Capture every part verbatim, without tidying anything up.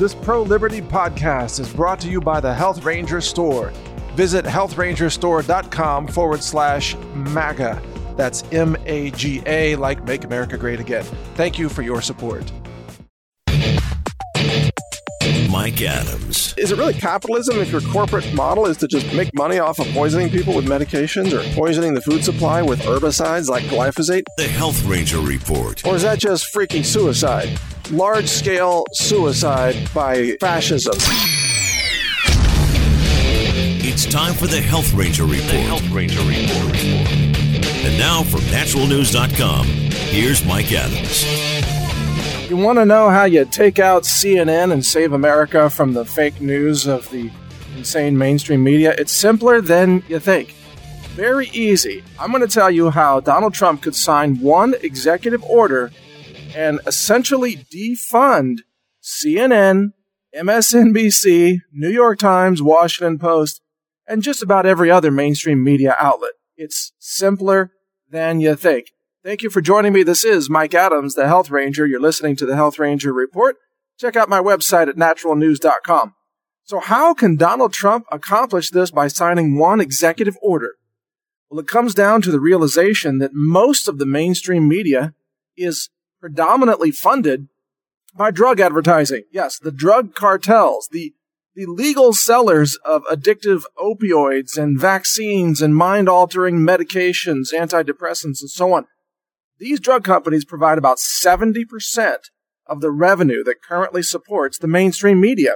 This pro-liberty podcast is brought to you by the Health Ranger Store. Visit health ranger store dot com forward slash MAGA. That's M A G A, like Make America Great Again. Thank you for your support. Mike Adams. Is it really capitalism if your corporate model is to just make money off of poisoning people with medications or poisoning the food supply with herbicides like glyphosate? The Health Ranger Report. Or is that just freaking suicide? Large-scale suicide by fascism. It's time for the Health Ranger Report. The Health Ranger Report. And now from natural news dot com, here's Mike Adams. You want to know how you take out C N N and save America from the fake news of the insane mainstream media? It's simpler than you think. Very easy. I'm going to tell you how Donald Trump could sign one executive order and essentially defund C N N, M S N B C, New York Times, Washington Post, and just about every other mainstream media outlet. It's simpler than you think. Thank you for joining me. This is Mike Adams, the Health Ranger. You're listening to the Health Ranger Report. Check out my website at natural news dot com. So how can Donald Trump accomplish this by signing one executive order? Well, it comes down to the realization that most of the mainstream media is predominantly funded by drug advertising. Yes, the drug cartels, the, the legal sellers of addictive opioids and vaccines and mind-altering medications, antidepressants, and so on. These drug companies provide about seventy percent of the revenue that currently supports the mainstream media.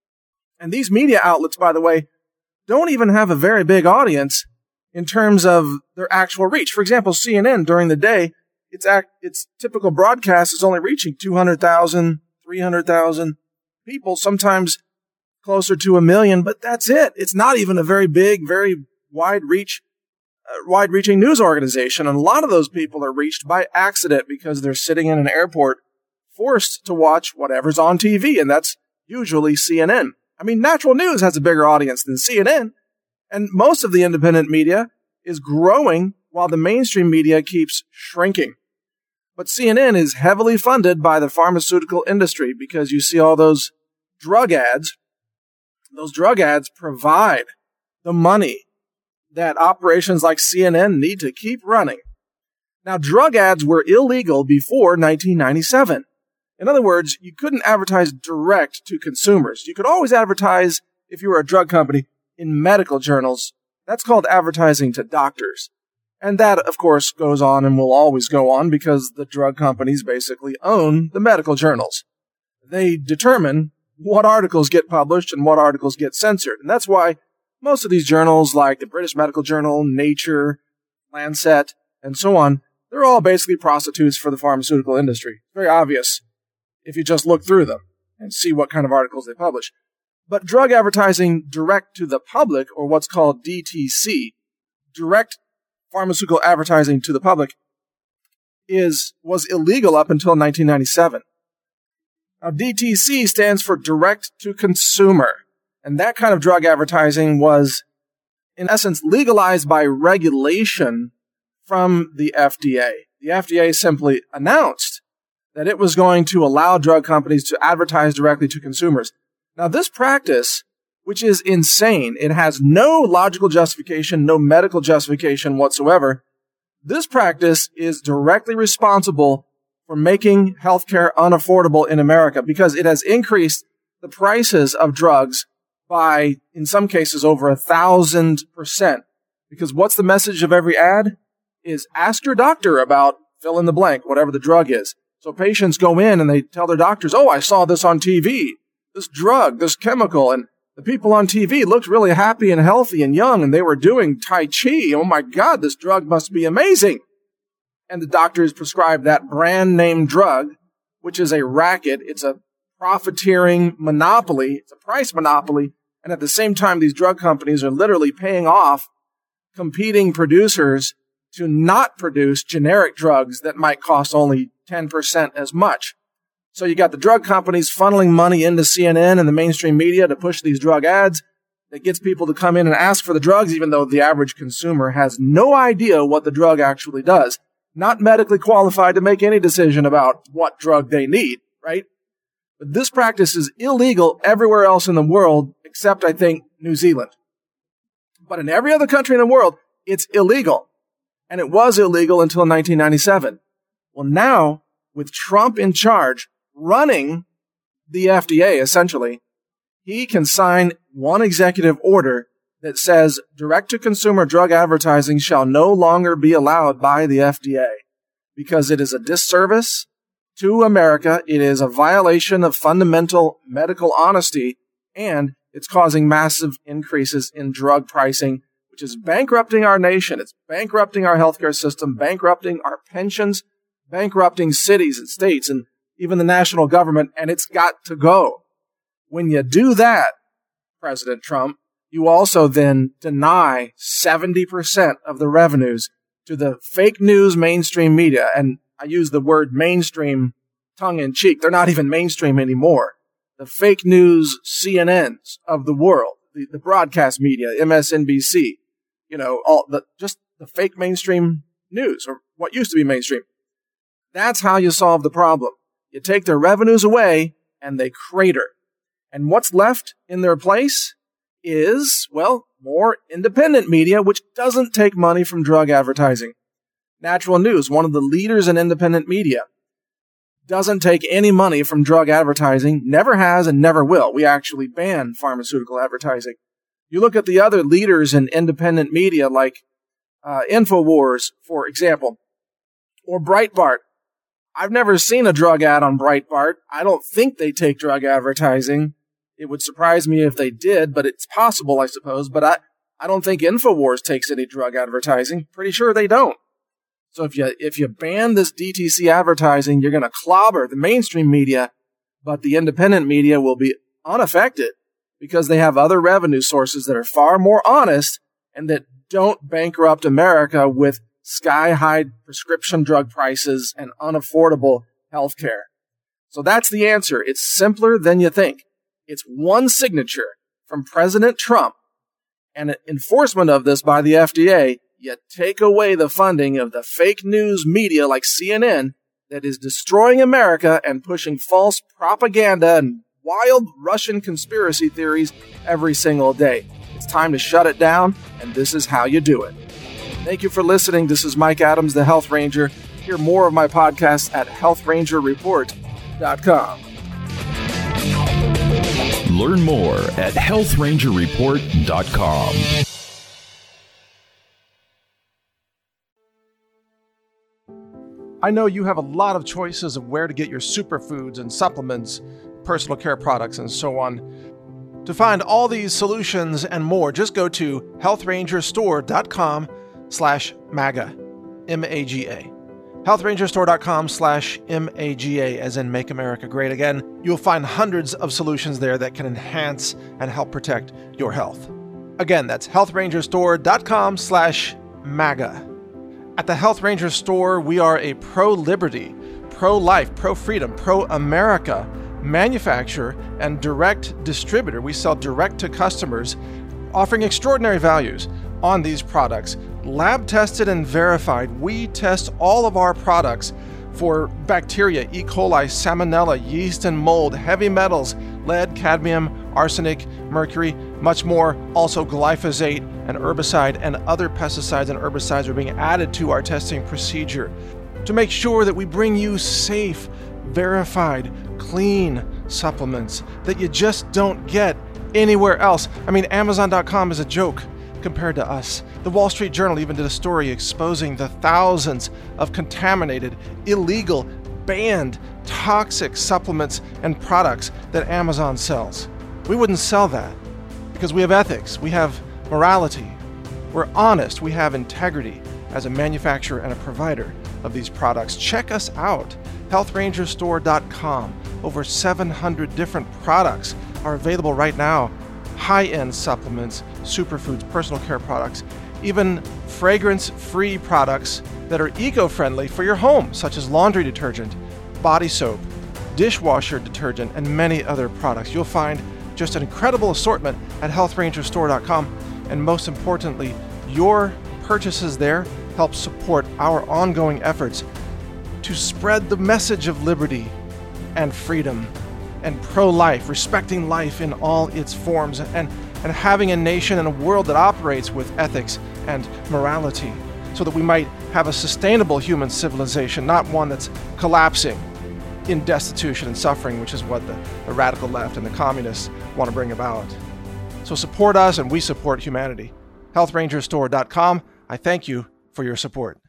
And these media outlets, by the way, don't even have a very big audience in terms of their actual reach. For example, C N N during the day, its act, its typical broadcast is only reaching two hundred thousand, three hundred thousand people, sometimes closer to a million, but that's it. It's not even a very big, very wide reach Uh, wide-reaching news organization, and a lot of those people are reached by accident because they're sitting in an airport forced to watch whatever's on T V, and that's usually C N N. I mean, Natural News has a bigger audience than C N N, and most of the independent media is growing while the mainstream media keeps shrinking. But C N N is heavily funded by the pharmaceutical industry because you see all those drug ads. Those drug ads provide the money that operations like C N N need to keep running. Now, drug ads were illegal before nineteen ninety-seven. In other words, you couldn't advertise direct to consumers. You could always advertise, if you were a drug company, in medical journals. That's called advertising to doctors. And that, of course, goes on and will always go on because the drug companies basically own the medical journals. They determine what articles get published and what articles get censored. And that's why most of these journals, like the British Medical Journal, Nature, Lancet, and so on, they're all basically prostitutes for the pharmaceutical industry. Very obvious if you just look through them and see what kind of articles they publish. But drug advertising direct to the public, or what's called D T C, direct pharmaceutical advertising to the public, is was illegal up until nineteen ninety-seven. Now, D T C stands for direct to consumer. And that kind of drug advertising was, in essence, legalized by regulation from the F D A. The F D A simply announced that it was going to allow drug companies to advertise directly to consumers. Now, this practice, which is insane, it has no logical justification, no medical justification whatsoever. This practice is directly responsible for making healthcare unaffordable in America because it has increased the prices of drugs by, in some cases, over a thousand percent. Because what's the message of every ad? Is ask your doctor about fill in the blank, whatever the drug is. So patients go in and they tell their doctors, oh, I saw this on T V, this drug, this chemical, and the people on T V looked really happy and healthy and young, and they were doing Tai Chi. Oh my God, this drug must be amazing. And the doctors prescribe that brand name drug, which is a racket. It's a profiteering monopoly. It's a price monopoly. And at the same time, these drug companies are literally paying off competing producers to not produce generic drugs that might cost only ten percent as much. So you got the drug companies funneling money into C N N and the mainstream media to push these drug ads that gets people to come in and ask for the drugs, even though the average consumer has no idea what the drug actually does. Not medically qualified to make any decision about what drug they need, right? But this practice is illegal everywhere else in the world, except, I think, New Zealand. But in every other country in the world, it's illegal. And it was illegal until nineteen ninety-seven. Well, now, with Trump in charge, running the F D A, essentially, he can sign one executive order that says direct-to-consumer drug advertising shall no longer be allowed by the F D A because it is a disservice to America, it is a violation of fundamental medical honesty, and it's causing massive increases in drug pricing, which is bankrupting our nation. It's bankrupting our healthcare system, bankrupting our pensions, bankrupting cities and states, and even the national government, and it's got to go. When you do that, President Trump, you also then deny seventy percent of the revenues to the fake news mainstream media. And I use the word mainstream tongue-in-cheek. They're not even mainstream anymore. The fake news C N Ns of the world, the, the broadcast media, M S N B C, you know, all the just the fake mainstream news, or what used to be mainstream. That's how you solve the problem. You take their revenues away, and they crater. And what's left in their place is, well, more independent media, which doesn't take money from drug advertising. Natural News, one of the leaders in independent media, doesn't take any money from drug advertising, never has and never will. We actually ban pharmaceutical advertising. You look at the other leaders in independent media like uh, InfoWars, for example, or Breitbart. I've never seen a drug ad on Breitbart. I don't think they take drug advertising. It would surprise me if they did, but it's possible, I suppose. But I, I don't think InfoWars takes any drug advertising. Pretty sure they don't. So if you if you ban this D T C advertising, you're going to clobber the mainstream media, but the independent media will be unaffected because they have other revenue sources that are far more honest and that don't bankrupt America with sky-high prescription drug prices and unaffordable health care. So that's the answer. It's simpler than you think. It's one signature from President Trump and enforcement of this by the F D A. You take away the funding of the fake news media like C N N that is destroying America and pushing false propaganda and wild Russian conspiracy theories every single day. It's time to shut it down, and this is how you do it. Thank you for listening. This is Mike Adams, the Health Ranger. Hear more of my podcasts at health ranger report dot com. Learn more at health ranger report dot com. I know you have a lot of choices of where to get your superfoods and supplements, personal care products, and so on. To find all these solutions and more, just go to health ranger store dot com slash MAGA, M A G A. health ranger store dot com slash M A G A, as in Make America Great Again. You'll find hundreds of solutions there that can enhance and help protect your health. Again, that's health ranger store dot com slash MAGA. At the Health Ranger Store, we are a pro-liberty, pro-life, pro-freedom, pro-America manufacturer and direct distributor. We sell direct to customers, offering extraordinary values on these products. Lab tested and verified. We test all of our products for bacteria, E. coli, salmonella, yeast and mold, heavy metals, lead, cadmium, arsenic, mercury, much more. Also glyphosate, an herbicide, and other pesticides and herbicides are being added to our testing procedure to make sure that we bring you safe, verified, clean supplements that you just don't get anywhere else. I mean, Amazon dot com is a joke compared to us. The Wall Street Journal even did a story exposing the thousands of contaminated, illegal, banned, toxic supplements and products that Amazon sells. We wouldn't sell that because we have ethics, we have morality, we're honest, we have integrity as a manufacturer and a provider of these products. Check us out, health ranger store dot com. Over seven hundred different products are available right now. High-end supplements, superfoods, personal care products, even fragrance-free products that are eco-friendly for your home, such as laundry detergent, body soap, dishwasher detergent, and many other products. You'll find just an incredible assortment at health ranger store dot com, and most importantly, your purchases there help support our ongoing efforts to spread the message of liberty and freedom and pro-life, respecting life in all its forms, and, and having a nation and a world that operates with ethics and morality, so that we might have a sustainable human civilization, not one that's collapsing in destitution and suffering, which is what the, the radical left and the communists want to bring about. So support us, and we support humanity. health ranger store dot com. I thank you for your support.